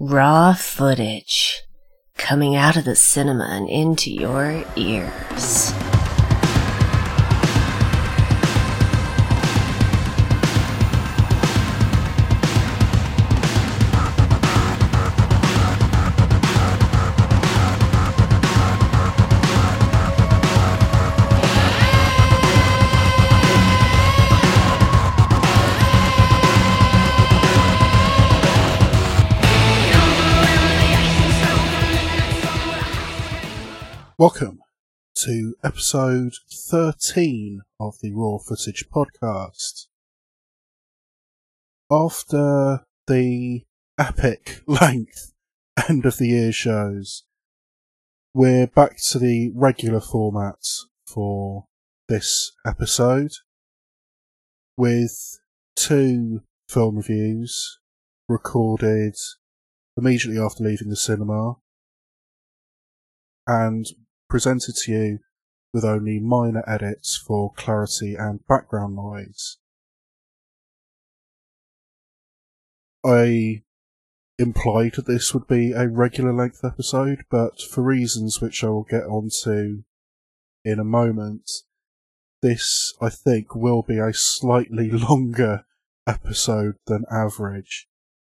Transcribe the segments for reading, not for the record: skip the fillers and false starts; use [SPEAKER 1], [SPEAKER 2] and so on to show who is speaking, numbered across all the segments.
[SPEAKER 1] Raw footage coming out of the cinema and into your ears.
[SPEAKER 2] Welcome to episode 13 of the Raw Footage podcast. After the epic length end of the year shows, we're back to the regular format for this episode, with 2 film reviews recorded immediately after leaving the cinema, and presented to you with only minor edits for clarity and background noise. I implied that this would be a regular length episode, but for reasons which I will get onto in a moment, this, I think, will be a slightly longer episode than average.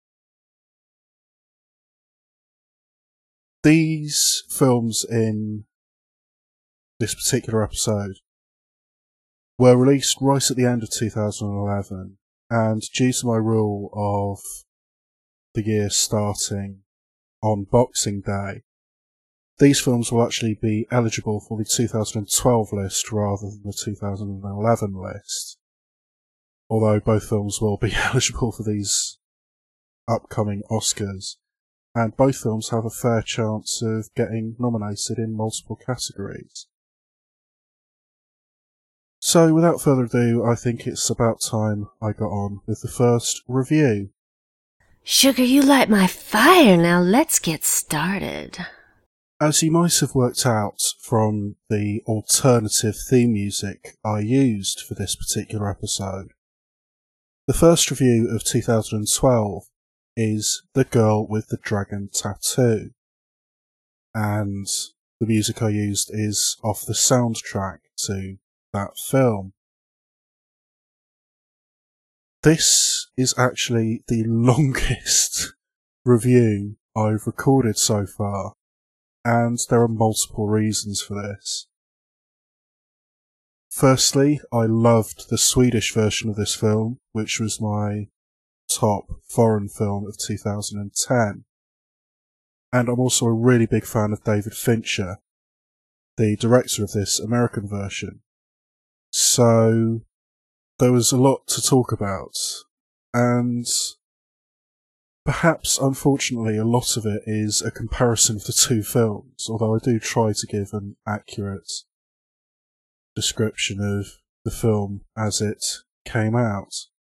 [SPEAKER 2] These films in this particular episode were released right at the end of 2011, and due to my rule of the year starting on Boxing Day, these films will actually be eligible for the 2012 list rather than the 2011 list, although both films will be eligible for these upcoming Oscars, and both films have a fair chance of getting nominated in multiple categories. So, without further ado, I think it's about time I got on with the first review.
[SPEAKER 1] Sugar, you light my fire. Now let's get started.
[SPEAKER 2] As you might have worked out from the alternative theme music I used for this particular episode, the first review of 2012 is The Girl with the Dragon Tattoo, and the music I used is off the soundtrack to that film. This is actually the longest review I've recorded so far, and there are multiple reasons for this. Firstly, I loved the Swedish version of this film, which was my top foreign film of 2010. And I'm also a really big fan of David Fincher, the director of this American version. So there was a lot to talk about, and perhaps, unfortunately, a lot of it is a comparison of the 2 films, although I do try to give an accurate description of the film as it came out.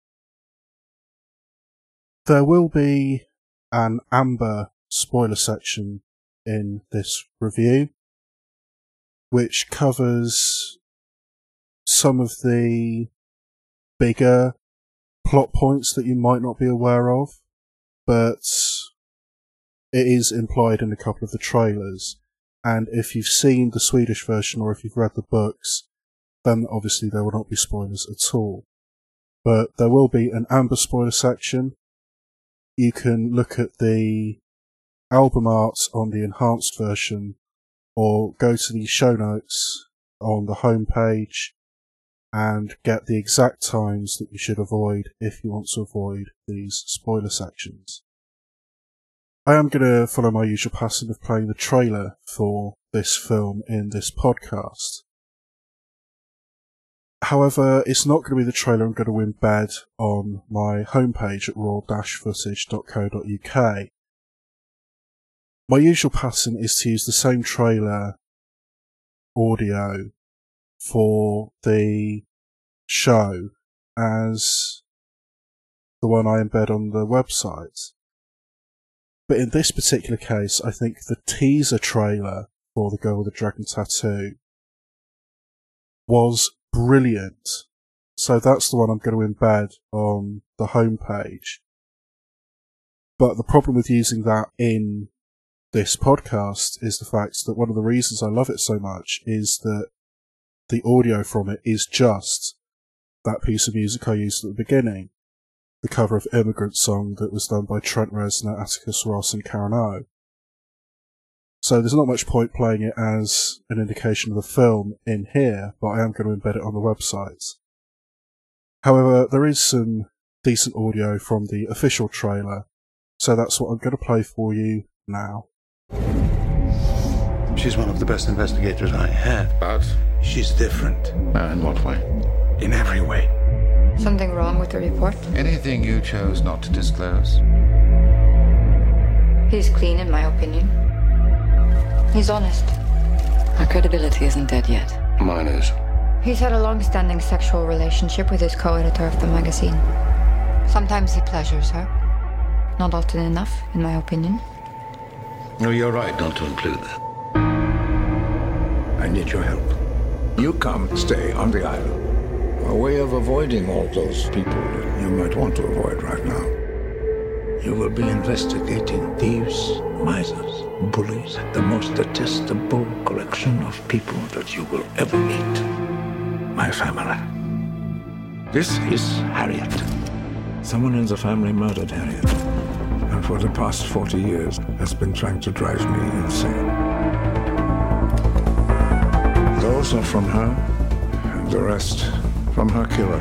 [SPEAKER 2] There will be an amber spoiler section in this review, which covers some of the bigger plot points that you might not be aware of, but it is implied in a couple of the trailers, and if you've seen the Swedish version or if you've read the books, then obviously there will not be spoilers at all. But there will be an amber spoiler section. You can look at the album art on the enhanced version, or go to the show notes on the homepage and get the exact times that you should avoid if you want to avoid these spoiler sections. I am going to follow my usual pattern of playing the trailer for this film in this podcast. However, it's not going to be the trailer I'm going to embed on my homepage at raw-footage.co.uk. My usual pattern is to use the same trailer audio for the show as the one I embed on the website. But in this particular case, I think the teaser trailer for The Girl with the Dragon Tattoo was brilliant. So that's the one I'm going to embed on the homepage. But the problem with using that in this podcast is the fact that one of the reasons I love it so much is that the audio from it is just that piece of music I used at the beginning, the cover of Immigrant Song that was done by Trent Reznor, Atticus Ross and Karen O. So there's not much point playing it as an indication of the film in here, but I am going to embed it on the website. However, there is some decent audio from the official trailer, so that's what I'm going to play for you now.
[SPEAKER 3] She's one of the best investigators I had, but she's different.
[SPEAKER 4] In what way?
[SPEAKER 3] In every way.
[SPEAKER 5] Something wrong with the report?
[SPEAKER 4] Anything you chose not to disclose?
[SPEAKER 5] He's clean, in my opinion. He's honest.
[SPEAKER 6] Our credibility isn't dead yet.
[SPEAKER 4] Mine is.
[SPEAKER 5] He's had a long-standing sexual relationship with his co-editor of the magazine. Sometimes he pleasures her. Not often enough, in my opinion.
[SPEAKER 3] No, you're right not to include that. I need your help. You come stay on the island. A way of avoiding all those people you might want to avoid right now. You will be investigating thieves, misers, bullies, the most detestable collection of people that you will ever meet. My family. This is Harriet. Someone in the family murdered Harriet. And for the past 40 years has been trying to drive me insane. Those are from her, and the rest from her killer.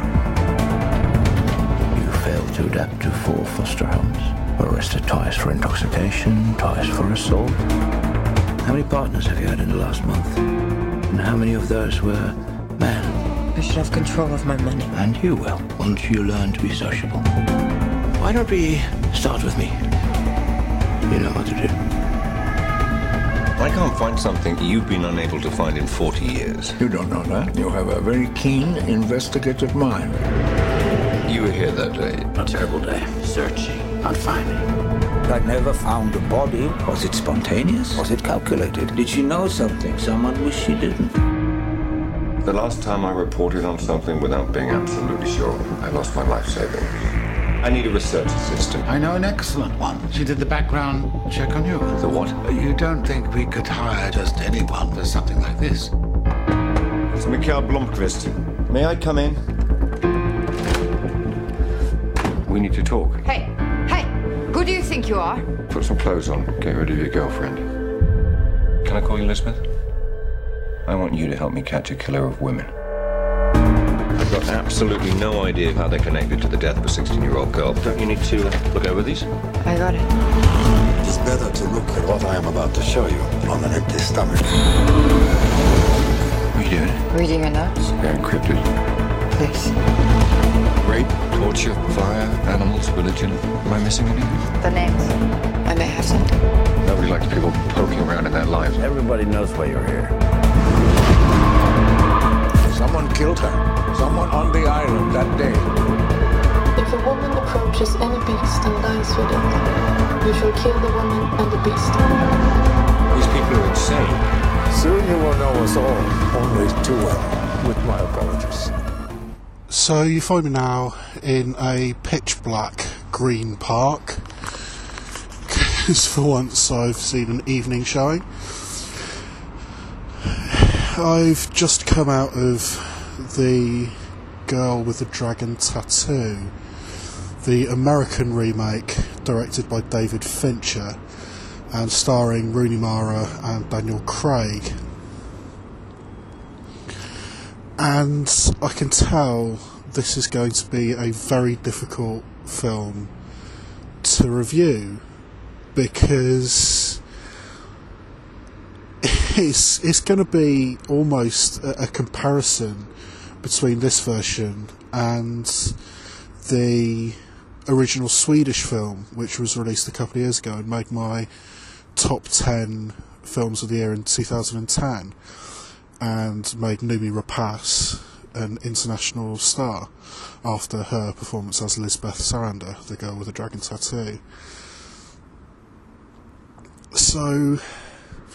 [SPEAKER 7] You failed to adapt to 4 foster homes. Were arrested twice for intoxication, twice for assault. How many partners have you had in the last month? And how many of those were men?
[SPEAKER 6] I should have control of my money.
[SPEAKER 7] And you will, once you learn to be sociable. Why don't we start with me? You know what to do.
[SPEAKER 8] I can't find something you've been unable to find in 40 years.
[SPEAKER 3] You don't know that. You have a very keen, investigative mind.
[SPEAKER 8] You were here that day.
[SPEAKER 7] A terrible day. Searching, not finding.
[SPEAKER 9] I never found a body. Was it spontaneous? Was it calculated? Did she know something someone wished she didn't?
[SPEAKER 8] The last time I reported on something without being absolutely sure, I lost my life savings. I need a research assistant.
[SPEAKER 4] I know an excellent one. She did the background check on you.
[SPEAKER 8] The what?
[SPEAKER 4] You don't think we could hire just anyone for something like this?
[SPEAKER 8] It's Mikael Blomqvist. May I come in? We need to talk.
[SPEAKER 5] Hey! Who do you think you are?
[SPEAKER 8] Put some clothes on. Get rid of your girlfriend. Can I call you Elizabeth? I want you to help me catch a killer of women. I've got absolutely no idea how they're connected to the death of a 16-year-old girl. Don't you need to look over these?
[SPEAKER 5] I got it.
[SPEAKER 9] It's better to look at what I am about to show you on an empty stomach.
[SPEAKER 8] What are you doing?
[SPEAKER 5] Reading your notes?
[SPEAKER 8] They're encrypted.
[SPEAKER 5] Please.
[SPEAKER 8] Rape, torture, fire, animals, religion. Am I missing anything?
[SPEAKER 5] The names. I may have something.
[SPEAKER 8] Nobody likes people poking around in their lives.
[SPEAKER 9] Everybody knows why you're here.
[SPEAKER 3] Someone killed her. Someone on the island that day.
[SPEAKER 10] If a woman approaches any beast and lies with it, you shall kill the woman and the beast.
[SPEAKER 8] These people are insane.
[SPEAKER 3] Soon you will know us all, only too well, with my apologies.
[SPEAKER 2] So you find me now in a pitch black green park, because for once I've seen an evening showing. I've just come out of The Girl with the Dragon Tattoo, the American remake directed by David Fincher and starring Rooney Mara and Daniel Craig. And I can tell this is going to be a very difficult film to review, because it's going to be almost a comparison between this version and the original Swedish film, which was released a couple of years ago and made my top 10 films of the year in 2010, and made Noomi Rapace an international star after her performance as Lisbeth Salander, the girl with the dragon tattoo. So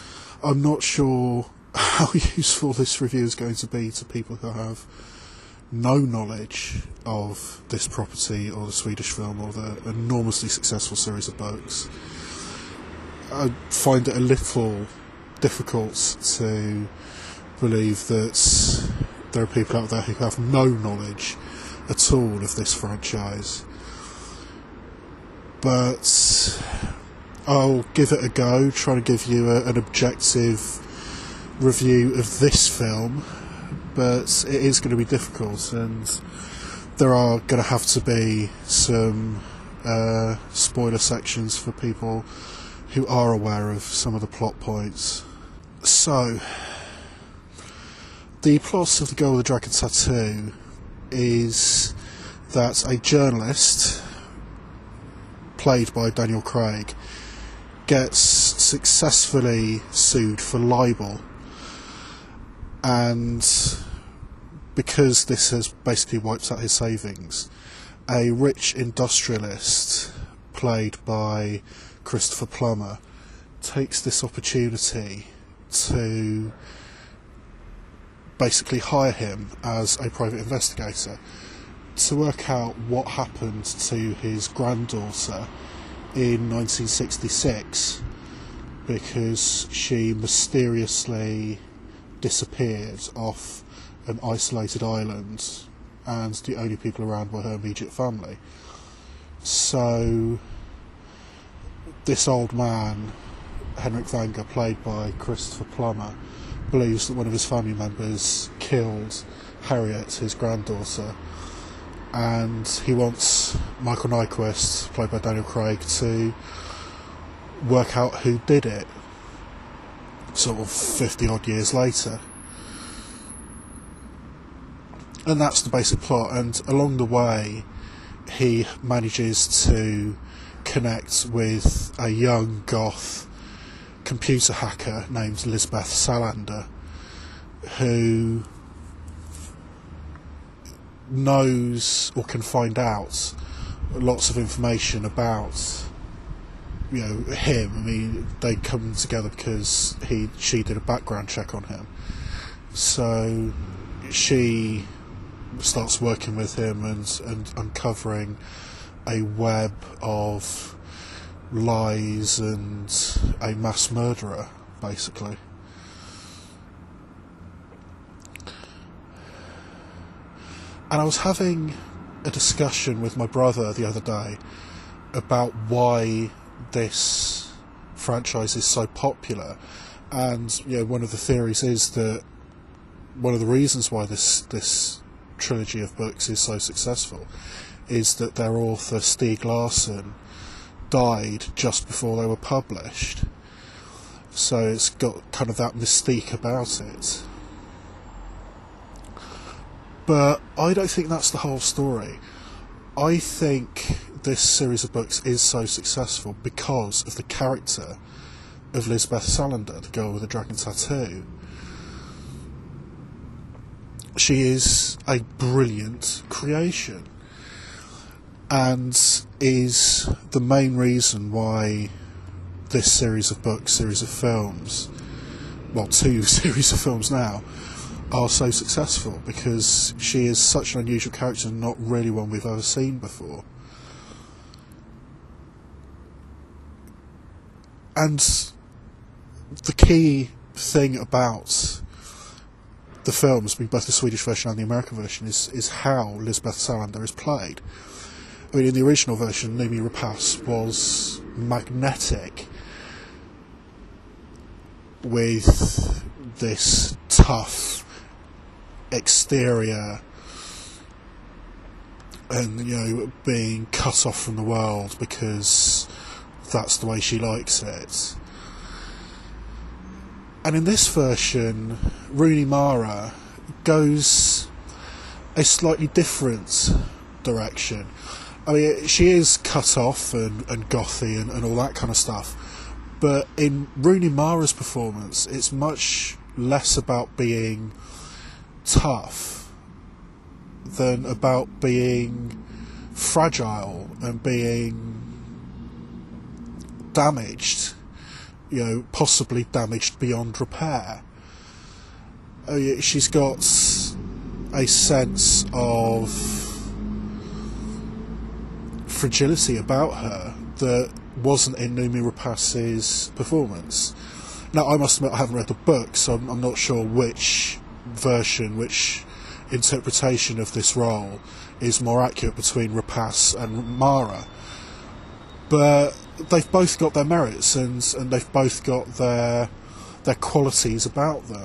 [SPEAKER 2] I'm not sure how useful this review is going to be to people who have no knowledge of this property or the Swedish film or the enormously successful series of books, I find it a little difficult to believe that there are people out there who have no knowledge at all of this franchise. But I'll give it a go, try to give you an objective review of this film, but it is going to be difficult, and there are going to have to be some spoiler sections for people who are aware of some of the plot points. So, the plot of The Girl with the Dragon Tattoo is that a journalist, played by Daniel Craig, gets successfully sued for libel, and because this has basically wiped out his savings, a rich industrialist, played by Christopher Plummer, takes this opportunity to basically hire him as a private investigator to work out what happened to his granddaughter in 1966, because she mysteriously disappeared off an isolated island and the only people around were her immediate family. So this old man, Henrik Vanger, played by Christopher Plummer, believes that one of his family members killed Harriet, his granddaughter, and he wants Michael Nyqvist, played by Daniel Craig, to work out who did it, sort of 50 odd years later. And that's the basic plot, and along the way he manages to connect with a young goth computer hacker named Lisbeth Salander, who knows or can find out lots of information about, you know, him. I mean, they come together because she did a background check on him, so she starts working with him and uncovering a web of lies and a mass murderer, basically. And I was having a discussion with my brother the other day about why this franchise is so popular, and you know, one of the theories is that one of the reasons why this trilogy of books is so successful is that their author Stieg Larsson died just before they were published, so it's got kind of that mystique about it. But I don't think that's the whole story. I think this series of books is so successful because of the character of Lisbeth Salander, the girl with the dragon tattoo. She is a brilliant creation, and is the main reason why this series of books, series of films, well, 2 series of films now, are so successful, because she is such an unusual character and not really one we've ever seen before. And the key thing about the films, both the Swedish version and the American version, is how Lisbeth Salander is played. I mean, in the original version, Noomi Rapace was magnetic, with this tough exterior, and, you know, being cut off from the world because that's the way she likes it. And in this version, Rooney Mara goes a slightly different direction. I mean, she is cut off and gothy and all that kind of stuff, but in Rooney Mara's performance, it's much less about being tough than about being fragile and being damaged, you know, possibly damaged beyond repair. She's got a sense of fragility about her that wasn't in Noomi Rapace's performance. Now, I must admit I haven't read the book, so I'm not sure which version, which interpretation of this role is more accurate between Rapace and Mara. But they've both got their merits, and they've both got their qualities about them.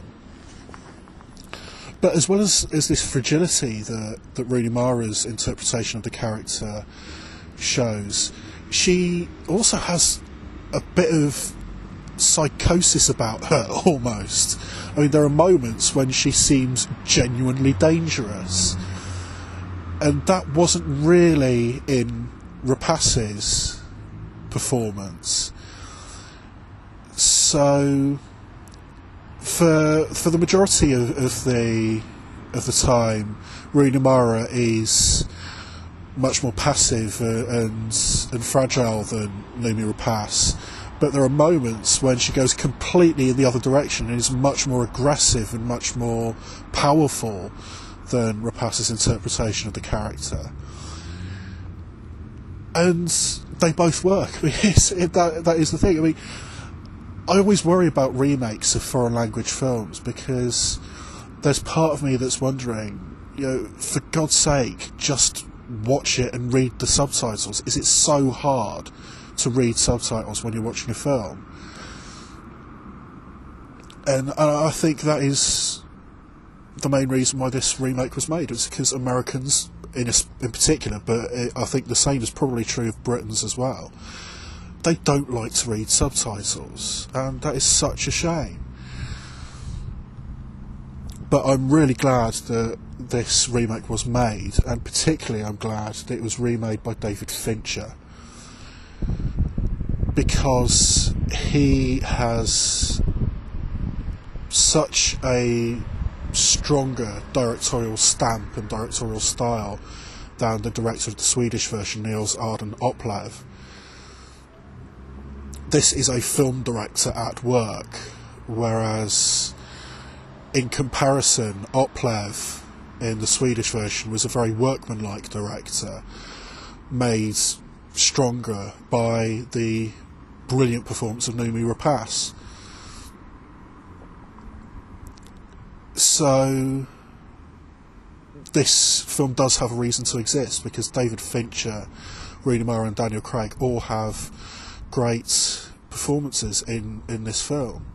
[SPEAKER 2] But as well as this fragility that Rooney Mara's interpretation of the character shows, she also has a bit of psychosis about her, almost. I mean, there are moments when she seems genuinely dangerous, and that wasn't really in Rapace's performance. So for the majority of the time, Rooney Mara is much more passive and fragile than Noomi Rapace. But there are moments when she goes completely in the other direction and is much more aggressive and much more powerful than Rapace's interpretation of the character. And they both work. I mean, that is the thing. I mean, I always worry about remakes of foreign language films because there's part of me that's wondering, for God's sake, just watch it and read the subtitles. Is it so hard to read subtitles when you're watching a film? And I think that is the main reason why this remake was made. It's because Americans, in particular, but I think the same is probably true of Britons as well, they don't like to read subtitles, and that is such a shame. But I'm really glad that this remake was made, and particularly I'm glad that it was remade by David Fincher, because he has such a stronger directorial stamp and directorial style than the director of the Swedish version, Nils Arden Oplev. This is a film director at work, whereas in comparison, Oplev in the Swedish version was a very workmanlike director, made stronger by the brilliant performance of Noomi Rapace. So this film does have a reason to exist, because David Fincher, Rooney Mara and Daniel Craig all have great performances in this film.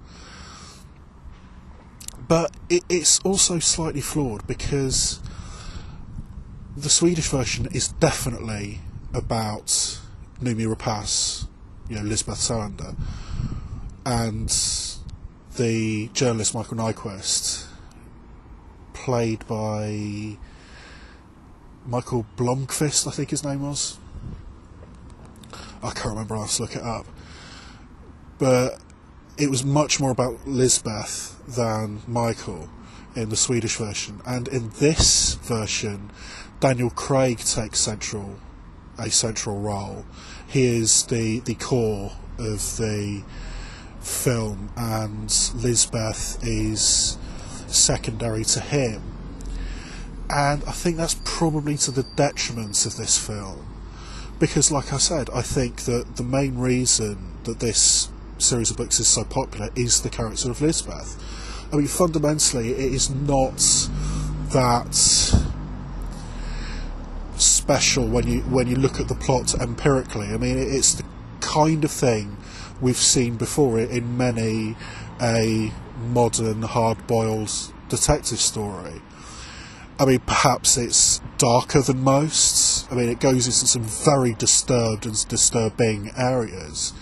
[SPEAKER 2] But it's also slightly flawed, because the Swedish version is definitely about Noomi Rapace, Lisbeth Salander, and the journalist Michael Nyqvist, played by Michael Blomqvist, I think his name was. I can't remember, I'll have to look it up. But it was much more about Lisbeth than Michael in the Swedish version. And in this version, Daniel Craig takes a central role. He is the core of the film, and Lisbeth is secondary to him. And I think that's probably to the detriment of this film, because, like I said, I think that the main reason that this series of books is so popular is the character of Lisbeth. I mean, fundamentally, it is not that special when you look at the plot empirically. I mean, it's the kind of thing we've seen before in many a modern hard-boiled detective story. I mean, perhaps it's darker than most. I mean, it goes into some very disturbed and disturbing areas,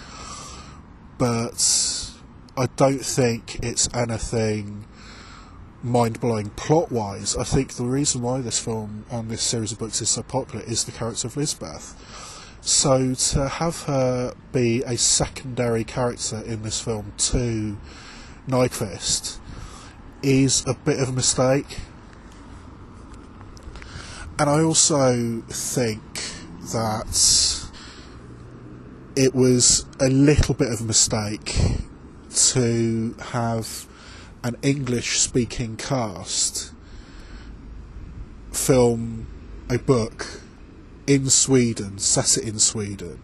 [SPEAKER 2] but I don't think it's anything mind-blowing plot-wise. I think the reason why this film and this series of books is so popular is the character of Lisbeth. So to have her be a secondary character in this film to Nyqvist is a bit of a mistake. And I also think that it was a little bit of a mistake to have an English-speaking cast film a book in Sweden, set it in Sweden,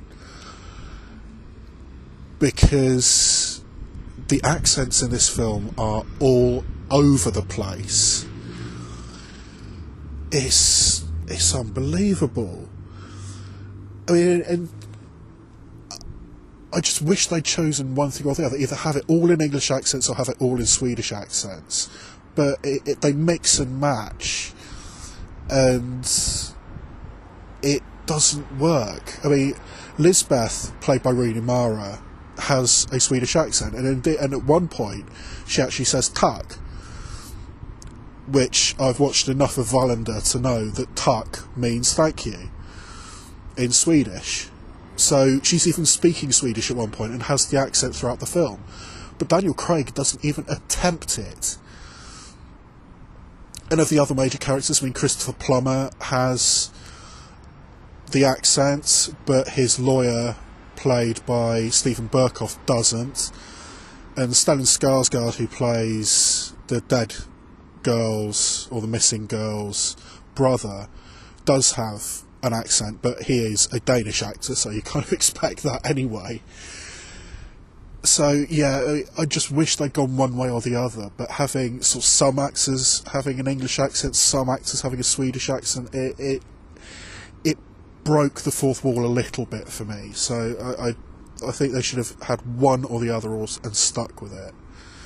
[SPEAKER 2] because the accents in this film are all over the place. It's unbelievable. I mean, and I just wish they'd chosen one thing or the other. Either have it all in English accents or have it all in Swedish accents. But they mix and match, and it doesn't work. I mean, Lisbeth, played by Rooney Mara, has a Swedish accent, and at one point she actually says "tack," which I've watched enough of Wallander to know that "tack" means thank you in Swedish. So she's even speaking Swedish at one point and has the accent throughout the film. But Daniel Craig doesn't even attempt it. And of the other major characters, I mean, Christopher Plummer has the accent, but his lawyer, played by Stephen Burkoff, doesn't. And Stellan Skarsgård, who plays the dead girl's, or the missing girl's brother, does have an accent, but he is a Danish actor, so you kind of expect that anyway. So yeah, I just wish they'd gone one way or the other, but having sort of some actors having an English accent, some actors having a Swedish accent, it broke the fourth wall a little bit for me. So I think they should have had one or the other and stuck with it.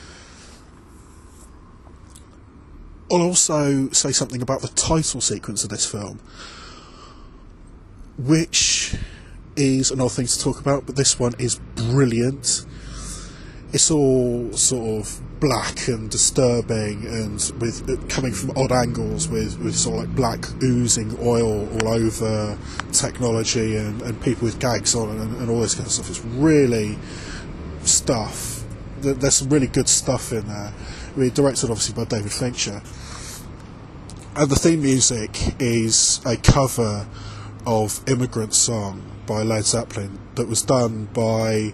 [SPEAKER 2] I'll also say something about the title sequence of this film, which is another thing to talk about, but this one is brilliant. It's all sort of black and disturbing, and with coming from odd angles, with sort of like black oozing oil all over technology and people with gags on and all this kind of stuff. It's really stuff. There's some really good stuff in there. I mean, directed obviously by David Fincher. And the theme music is a cover of Immigrant Song by Led Zeppelin that was done by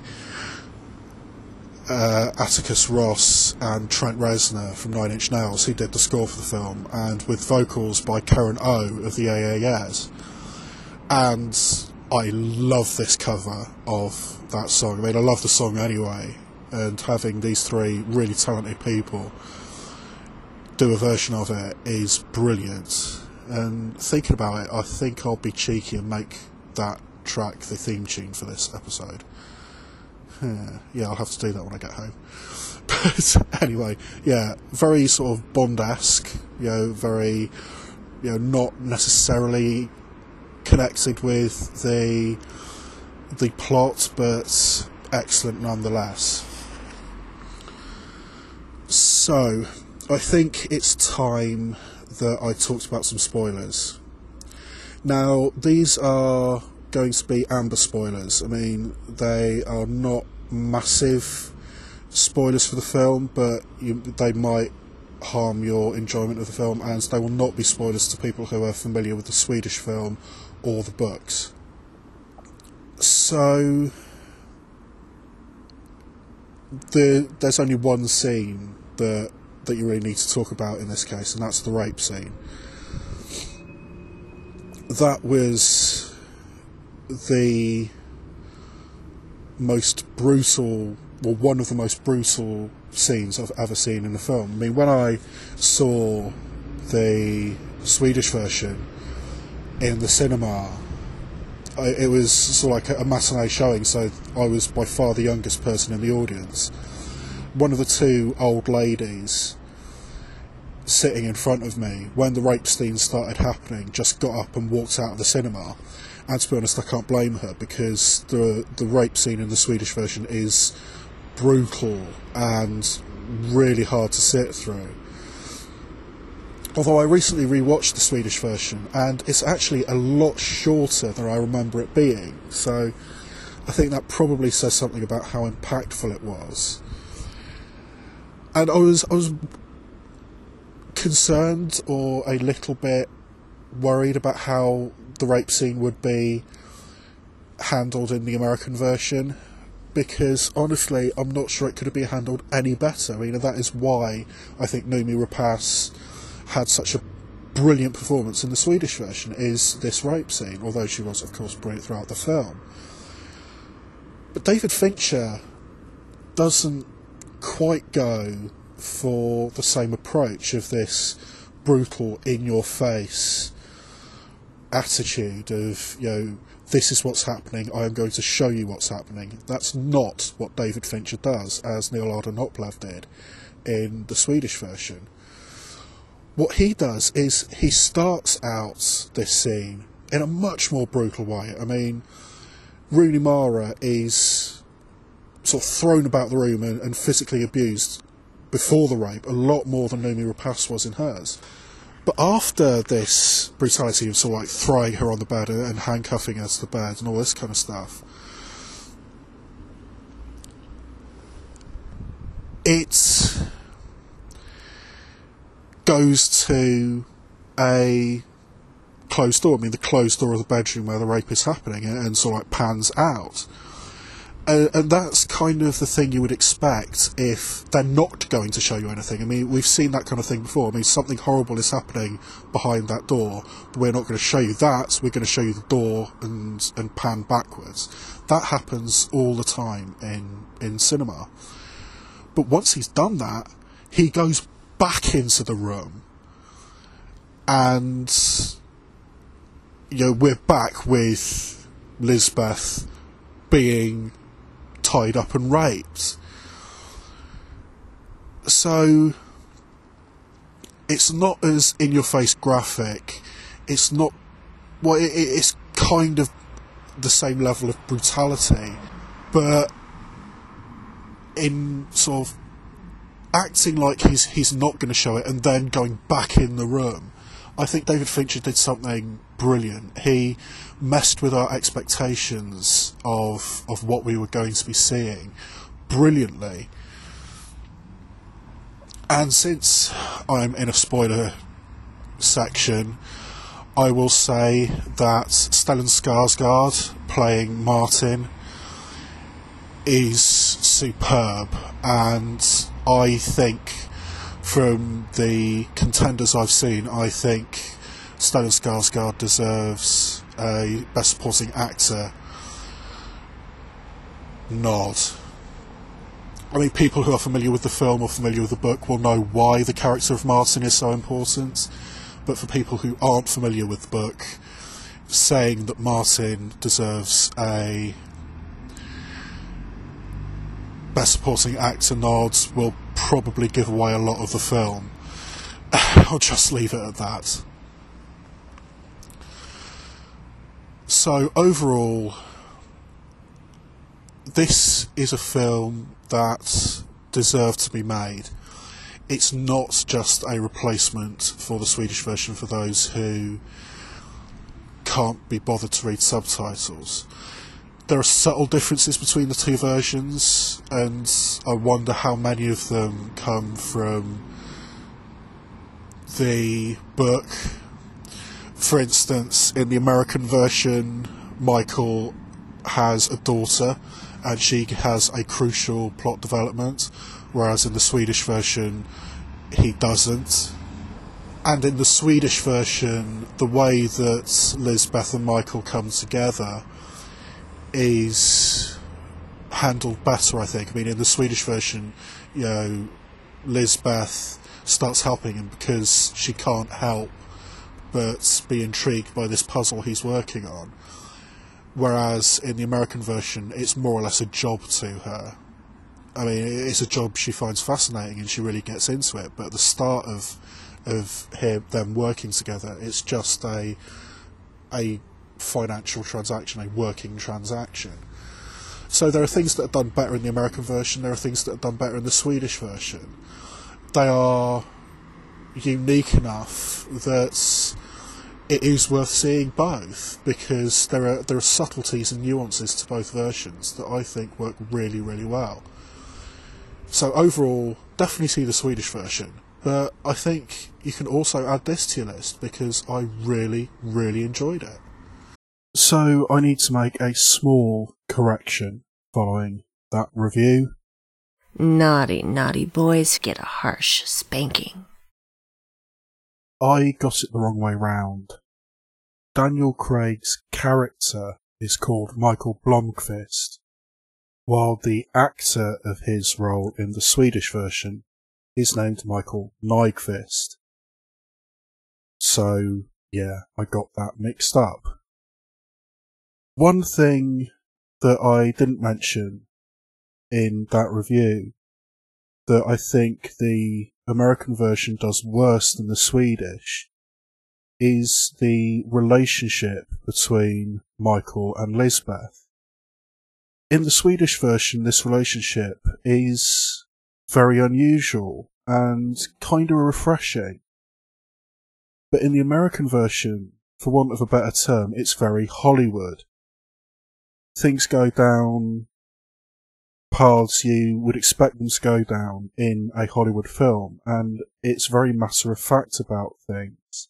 [SPEAKER 2] Atticus Ross and Trent Reznor from Nine Inch Nails, who did the score for the film, and with vocals by Karen O of the AAS. And I love this cover of that song. I mean, I love the song anyway, and having these three really talented people do a version of it is brilliant. And thinking about it, I think I'll be cheeky and make that track the theme tune for this episode. Yeah, I'll have to do that when I get home. But anyway, yeah, very sort of Bond-esque, very, not necessarily connected with the plot, but excellent nonetheless. So, I think it's time that I talked about some spoilers. Now, these are going to be amber spoilers. I mean, they are not massive spoilers for the film, but they might harm your enjoyment of the film, and they will not be spoilers to people who are familiar with the Swedish film or the books. So, there's only one scene that you really need to talk about in this case, and that's the rape scene. That was the most brutal, or one of the most brutal scenes I've ever seen in a film. I mean, when I saw the Swedish version in the cinema, it was sort of like a matinee showing, so I was by far the youngest person in the audience. One of the two old ladies sitting in front of me, when the rape scene started happening, just got up and walked out of the cinema. And to be honest, I can't blame her, because the rape scene in the Swedish version is brutal and really hard to sit through. Although I recently rewatched the Swedish version, and it's actually a lot shorter than I remember it being, so I think that probably says something about how impactful it was. And I was concerned, or a little bit worried about how the rape scene would be handled in the American version, because honestly I'm not sure it could have been handled any better. I mean, that is why I think Noomi Rapace had such a brilliant performance in the Swedish version is this rape scene, although she was, of course, brilliant throughout the film. But David Fincher doesn't quite go for the same approach of this brutal, in-your-face attitude of, this is what's happening, I am going to show you what's happening. That's not what David Fincher does, as Neil Arden Oplev did in the Swedish version. What he does is he starts out this scene in a much more brutal way. I mean, Rooney Mara is sort of thrown about the room and physically abused before the rape, a lot more than Noomi Rapace was in hers. But after this brutality of sort of like throwing her on the bed and handcuffing her to the bed and all this kind of stuff, it goes to a closed door. I mean, the closed door of the bedroom where the rape is happening, and sort of like pans out. And that's kind of the thing you would expect if they're not going to show you anything. I mean, we've seen that kind of thing before. I mean, something horrible is happening behind that door, but we're not going to show you that. We're going to show you the door and pan backwards. That happens all the time in cinema. But once he's done that, he goes back into the room, and we're back with Lisbeth being tied up and raped. So it's not as in-your-face graphic. It's not... Well, it's kind of the same level of brutality, but in sort of acting like he's not going to show it and then going back in the room. I think David Fincher did something brilliant. He messed with our expectations of what we were going to be seeing brilliantly. And since I'm in a spoiler section, I will say that Stellan Skarsgård playing Martin is superb, and I think from the contenders I've seen, I think Stellan Skarsgård deserves a Best Supporting Actor nod. I mean, people who are familiar with the film or familiar with the book will know why the character of Martin is so important, but for people who aren't familiar with the book, saying that Martin deserves a Best Supporting Actor nod will probably give away a lot of the film. I'll just leave it at that. So overall, this is a film that deserved to be made. It's not just a replacement for the Swedish version for those who can't be bothered to read subtitles. There are subtle differences between the two versions, and I wonder how many of them come from the book. For instance, in the American version, Michael has a daughter, and she has a crucial plot development, whereas in the Swedish version, he doesn't. And in the Swedish version, the way that Lisbeth and Michael come together is handled better, I think. I mean, in the Swedish version, Lisbeth starts helping him because she can't help but be intrigued by this puzzle he's working on. Whereas in the American version, it's more or less a job to her. I mean, it's a job she finds fascinating and she really gets into it, but at the start of them working together, it's just a financial transaction, a working transaction. So there are things that are done better in the American version, there are things that are done better in the Swedish version. They are unique enough that it is worth seeing both, because there are subtleties and nuances to both versions that I think work really, really well. So overall, definitely see the Swedish version, but I think you can also add this to your list because I really, really enjoyed it. So I need to make a small correction following that review.
[SPEAKER 1] Naughty, naughty boys get a harsh spanking.
[SPEAKER 2] I got it the wrong way round. Daniel Craig's character is called Michael Blomkvist, while the actor of his role in the Swedish version is named Michael Nyqvist. So, yeah, I got that mixed up. One thing that I didn't mention in that review that I think the American version does worse than the Swedish is the relationship between Michael and Lisbeth. In the Swedish version, this relationship is very unusual and kind of refreshing. But in the American version, for want of a better term, it's very Hollywood. Things go down paths you would expect them to go down in a Hollywood film, and it's very matter-of-fact about things,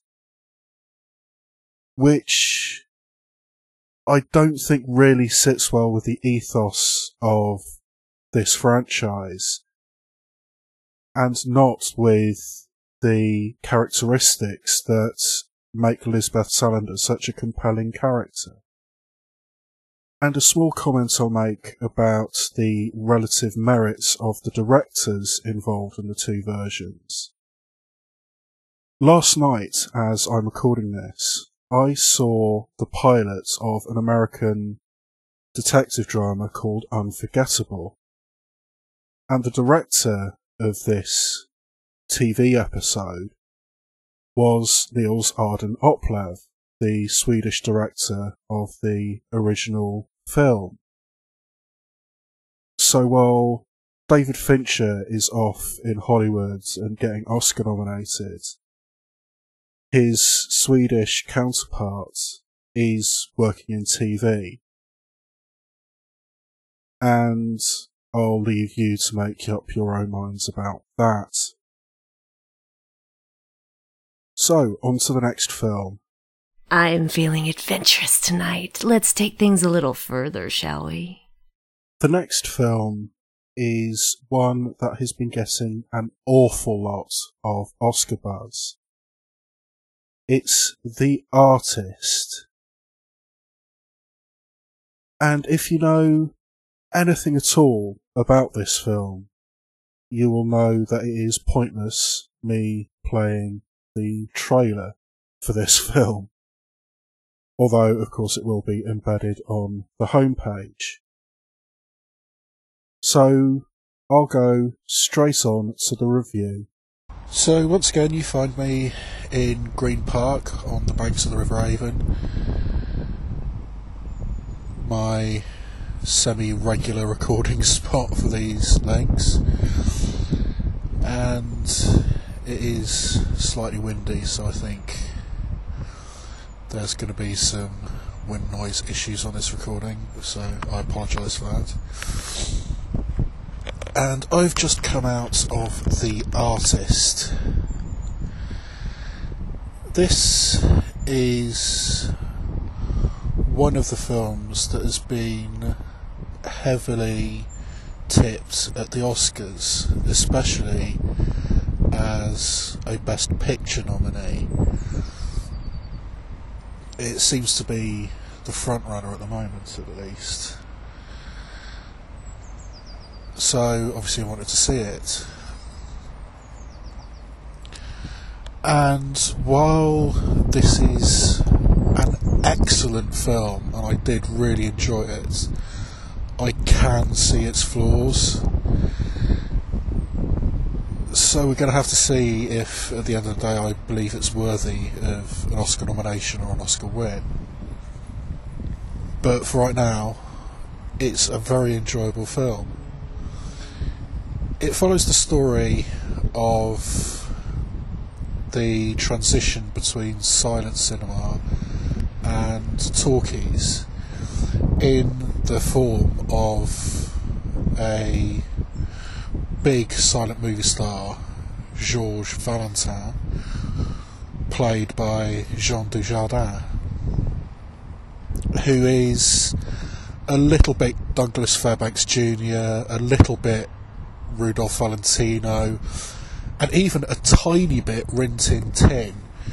[SPEAKER 2] which I don't think really sits well with the ethos of this franchise, and not with the characteristics that make Lisbeth Salander such a compelling character. And a small comment I'll make about the relative merits of the directors involved in the two versions. Last night, as I'm recording this, I saw the pilot of an American detective drama called Unforgettable. And the director of this TV episode was Nils Arden Oplev, the Swedish director of the original film. So while David Fincher is off in Hollywood and getting Oscar nominated, his Swedish counterpart is working in TV. And I'll leave you to make up your own minds about that. So, on to the next film.
[SPEAKER 1] I'm feeling adventurous tonight. Let's take things a little further, shall we?
[SPEAKER 2] The next film is one that has been getting an awful lot of Oscar buzz. It's The Artist. And if you know anything at all about this film, you will know that it is pointless me playing the trailer for this film. Although, of course, it will be embedded on the homepage. So, I'll go straight on to the review. So, once again, you find me in Green Park on the banks of the River Avon. My semi-regular recording spot for these lengths. And it is slightly windy, so I think there's going to be some wind noise issues on this recording, so I apologise for that. And I've just come out of The Artist. This is one of the films that has been heavily tipped at the Oscars, especially as a Best Picture nominee. It seems to be the front runner at the moment, at least. So, obviously I wanted to see it. And while this is an excellent film, and I did really enjoy it, I can see its flaws. So we're going to have to see if, at the end of the day, I believe it's worthy of an Oscar nomination or an Oscar win. But for right now, it's a very enjoyable film. It follows the story of the transition between silent cinema and talkies in the form of a big silent movie star, Georges Valentin, played by Jean Dujardin, who is a little bit Douglas Fairbanks Jr., a little bit Rudolph Valentino, and even a tiny bit Rin Tin Tin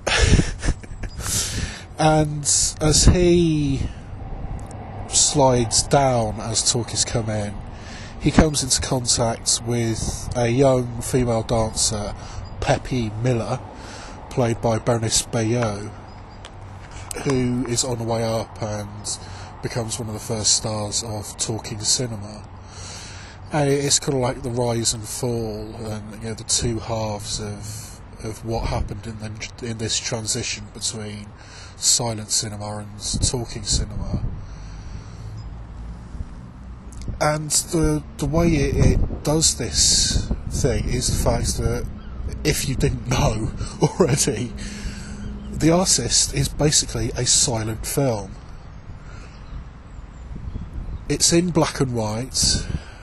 [SPEAKER 2] And as he slides down as talkies come in, he comes into contact with a young female dancer, Peppy Miller, played by Bernice Beyo, who is on the way up and becomes one of the first stars of talking cinema. And it's kind of like the rise and fall, and the two halves of what happened in this transition between silent cinema and talking cinema. And the way it does this thing is the fact that, if you didn't know already, The Artist is basically a silent film. It's in black and white.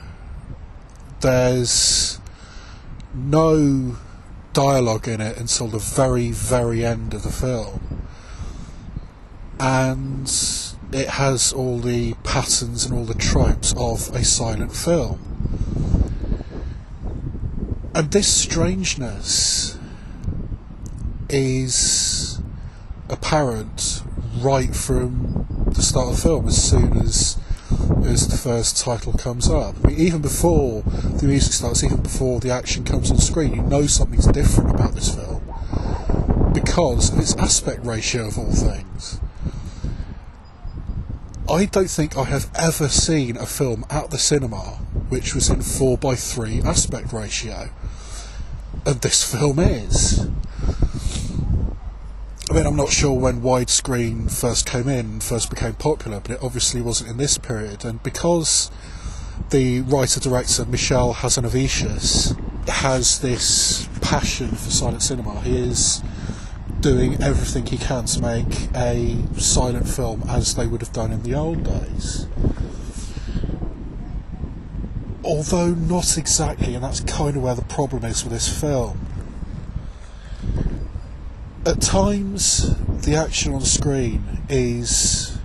[SPEAKER 2] There's no dialogue in it until the very, very end of the film. And it has all the patterns and all the tropes of a silent film. And this strangeness is apparent right from the start of the film, as soon as the first title comes up. I mean, even before the music starts, even before the action comes on screen, you know something's different about this film because of its aspect ratio, of all things. I don't think I have ever seen a film at the cinema which was in 4:3 aspect ratio, and this film is. I mean, I'm not sure when widescreen first came in, first became popular, but it obviously wasn't in this period. And because the writer-director Michel Hazanavicius has this passion for silent cinema, he is doing everything he can to make a silent film as they would have done in the old days. Although not exactly, and that's kind of where the problem is with this film. At times, the action on screen is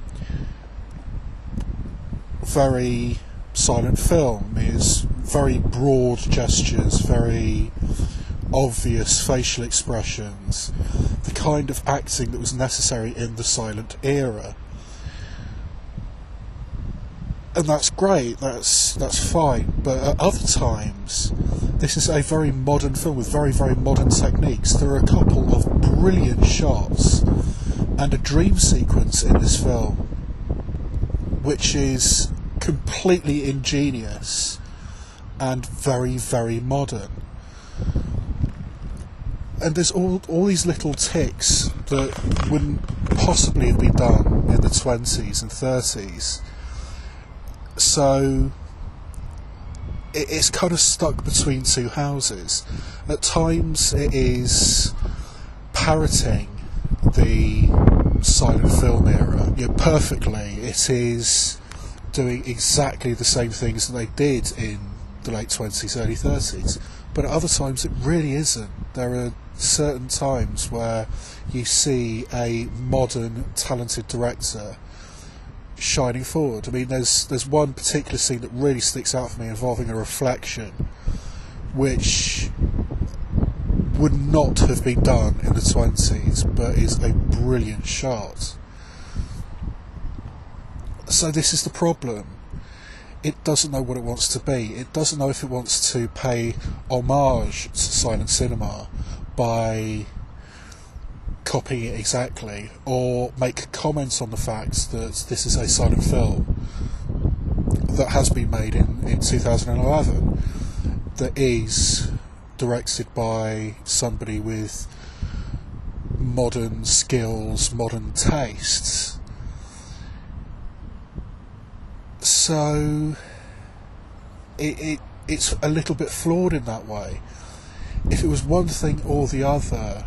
[SPEAKER 2] very silent film, is very broad gestures, very obvious facial expressions, the kind of acting that was necessary in the silent era. And that's great, that's fine, but at other times, this is a very modern film with very, very modern techniques. There are a couple of brilliant shots and a dream sequence in this film which is completely ingenious and very, very modern. And there's all these little ticks that wouldn't possibly have been done in the 20s and 30s. So it's kind of stuck between two houses. At times it is parroting the silent film era perfectly. It is doing exactly the same things that they did in the late 20s, early 30s. But at other times it really isn't. There are certain times where you see a modern, talented director shining forward. I mean, there's one particular scene that really sticks out for me involving a reflection, which would not have been done in the 20s, but is a brilliant shot. So this is the problem. It doesn't know what it wants to be. It doesn't know if it wants to pay homage to silent cinema by copying it exactly, or make comments on the fact that this is a silent film that has been made in 2011, that is directed by somebody with modern skills, modern tastes. So it's a little bit flawed in that way. If it was one thing or the other,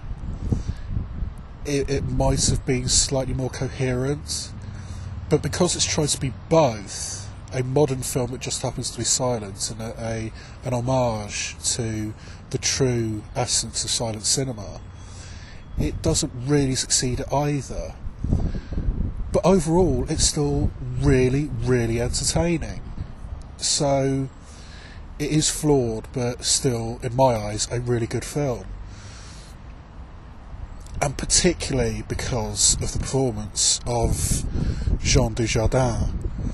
[SPEAKER 2] it might have been slightly more coherent, but because it's trying to be both a modern film that just happens to be silent and an homage to the true essence of silent cinema, it doesn't really succeed at either. But overall, it's still really, really entertaining. So it is flawed, but still, in my eyes, a really good film. and particularly because of the performance of Jean Dujardin,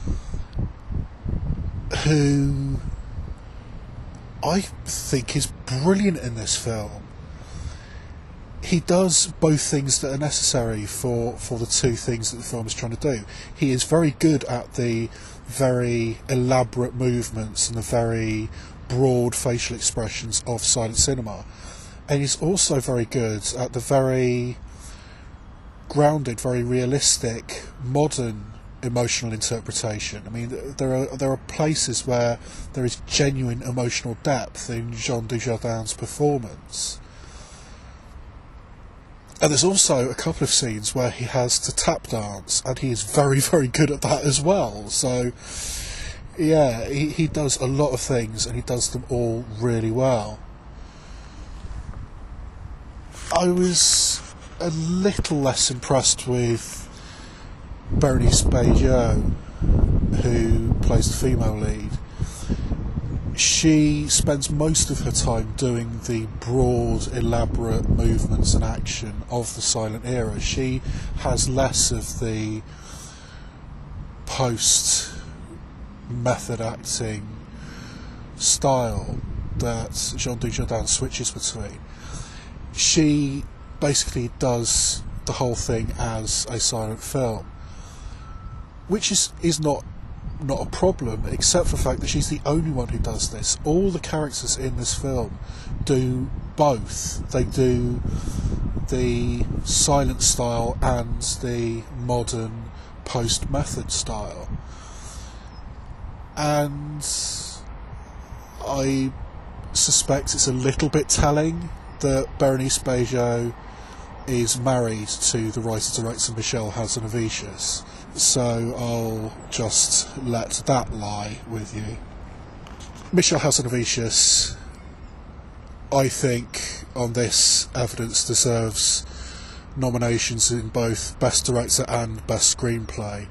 [SPEAKER 2] who I think is brilliant in this film. He does both things that are necessary for the two things that the film is trying to do. He is very good at the very elaborate movements and the very broad facial expressions of silent cinema. And he's also very good at the very grounded, very realistic, modern emotional interpretation. I mean, there are places where there is genuine emotional depth in Jean Dujardin's performance. And there's also a couple of scenes where he has to tap dance, and he is very, very good at that as well. So, yeah, he does a lot of things, and he does them all really well. I was a little less impressed with Berenice Bejo, who plays the female lead. She spends most of her time doing the broad, elaborate movements and action of the silent era. She has less of the post-method acting style that Jean Dujardin switches between. She basically does the whole thing as a silent film, which is not a problem, except for the fact that she's the only one who does this. All the characters in this film do both. They do the silent style and the modern post-method style. And I suspect it's a little bit telling that Berenice Bejo is married to the writer-director Michel Hazanavicius. So I'll just let that lie with you. Michel Hazanavicius, I think, on this evidence deserves nominations in both Best Director and Best Screenplay,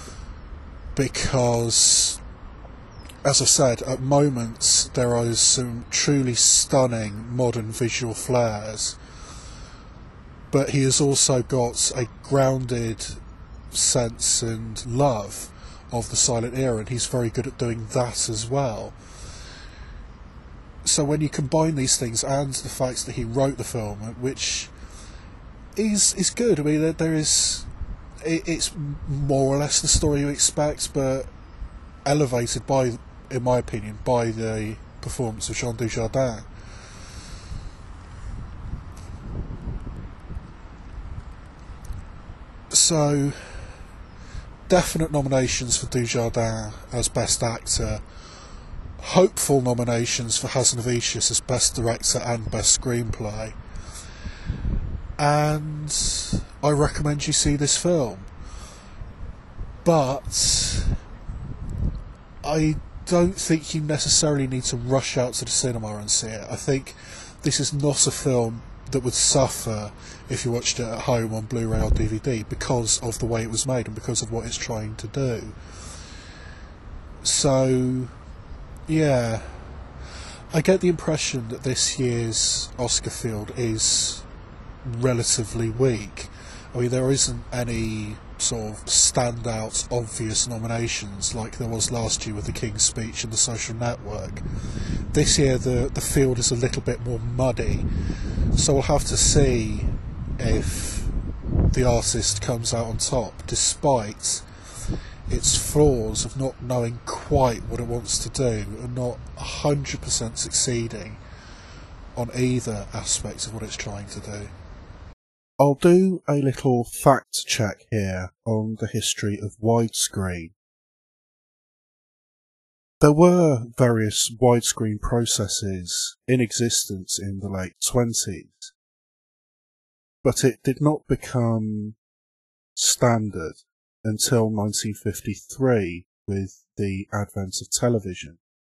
[SPEAKER 2] because, as I said, at moments there are some truly stunning modern visual flares, but he has also got a grounded sense and love of the silent era, and he's very good at doing that as well. So when you combine these things and the fact that he wrote the film, which is good, I mean, it's more or less the story you expect, but elevated by, in my opinion, by the performance of Jean Dujardin. So, definite nominations for Dujardin as Best Actor, hopeful nominations for Hazanavicius as Best Director and Best Screenplay, and I recommend you see this film. But I don't think you necessarily need to rush out to the cinema and see it. I think this is not a film that would suffer if you watched it at home on Blu-ray or DVD, because of the way it was made and because of what it's trying to do. So, yeah, I get the impression that this year's Oscar field is relatively weak. I mean, there isn't any sort of standout, obvious nominations like there was last year with The King's Speech and The Social Network. This year the field is a little bit more muddy, so we'll have to see if The Artist comes out on top, despite its flaws of not knowing quite what it wants to do and not 100% succeeding on either aspect of what it's trying to do. I'll do a little fact check here on the history of widescreen. There were various widescreen processes in existence in the late 20s, but it did not become standard until 1953 with the advent of television.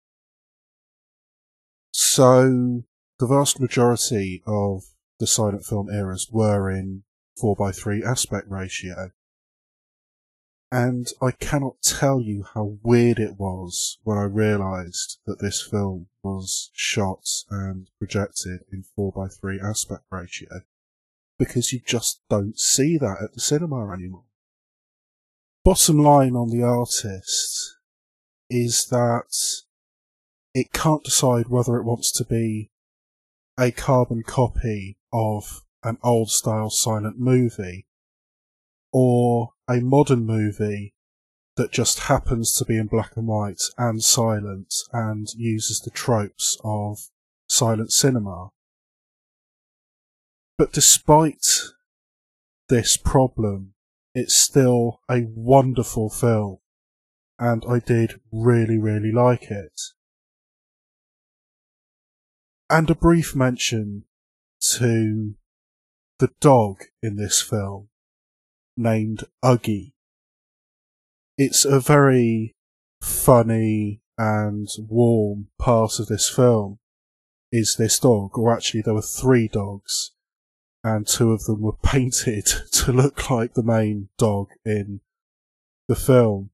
[SPEAKER 2] So the vast majority of the silent film eras were in 4:3 aspect ratio, and I cannot tell you how weird it was when I realised that this film was shot and projected in 4:3 aspect ratio, because you just don't see that at the cinema anymore. Bottom line on the artist is that it can't decide whether it wants to be a carbon copy of an old-style silent movie or a modern movie that just happens to be in black and white and silent and uses the tropes of silent cinema. But despite this problem, it's still a wonderful film, and I did really, really like it. And a brief mention to the dog in this film, named Uggy. It's a very funny and warm part of this film, is this dog, or actually there were 3 dogs, and 2 of them were painted to look like the main dog in the film.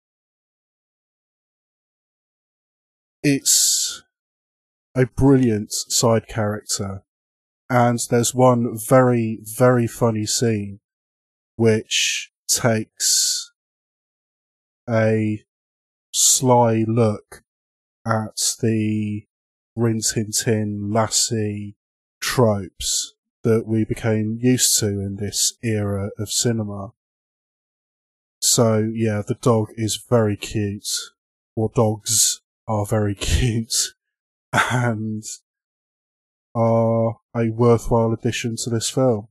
[SPEAKER 2] It's a brilliant side character, and there's one very, very funny scene which takes a sly look at the Rin Tin Tin Lassie tropes that we became used to in this era of cinema. So yeah, the dog is very cute, or dogs are very cute, and are a worthwhile addition to this film.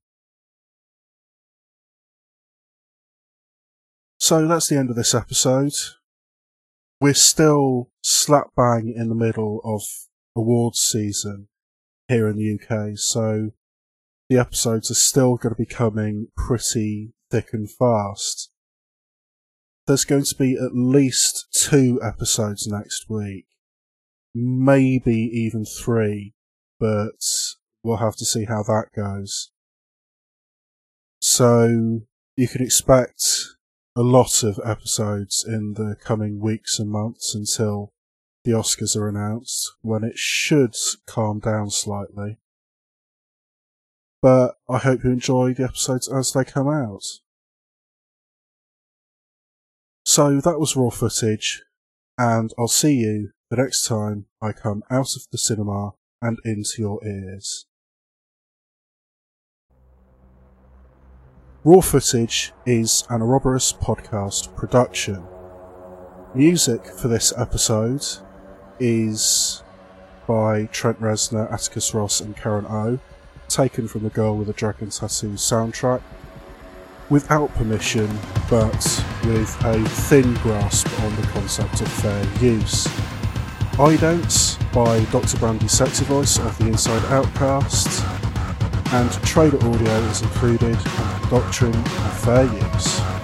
[SPEAKER 2] So that's the end of this episode. We're still slap bang in the middle of awards season here in the UK, so the episodes are still going to be coming pretty thick and fast. There's going to be at least 2 episodes next week, maybe even 3, but we'll have to see how that goes. So you can expect a lot of episodes in the coming weeks and months until the Oscars are announced, when it should calm down slightly. But I hope you enjoy the episodes as they come out. So that was Raw Footage, and I'll see you the next time I come out of the cinema and into your ears. Raw Footage is an Ouroboros podcast production. Music for this episode is by Trent Reznor, Atticus Ross and Karen O, taken from the Girl with a Dragon Tattoo soundtrack, without permission, but with a thin grasp on the concept of fair use. I Don't by Dr. Brandy's sexy voice of the Inside Outcast, and trailer audio is included under the doctrine of fair use.